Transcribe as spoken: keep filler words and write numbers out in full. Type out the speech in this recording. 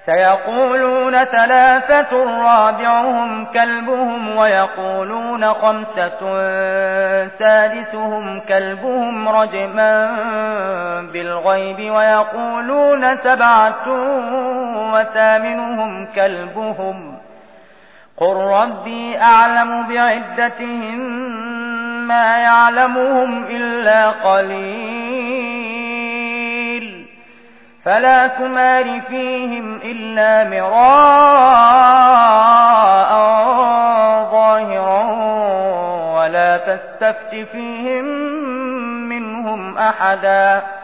سيقولون ثلاثة رابعهم كلبهم ويقولون خمسة سادسهم كلبهم رجما بالغيب ويقولون سبعة وثامنهم كلبهم قل ربي أعلم بعدتهم ما يعلمهم إلا قليل فلا تمار فيهم إلا مراء ظاهرا ولا تستفت فيهم منهم أحدا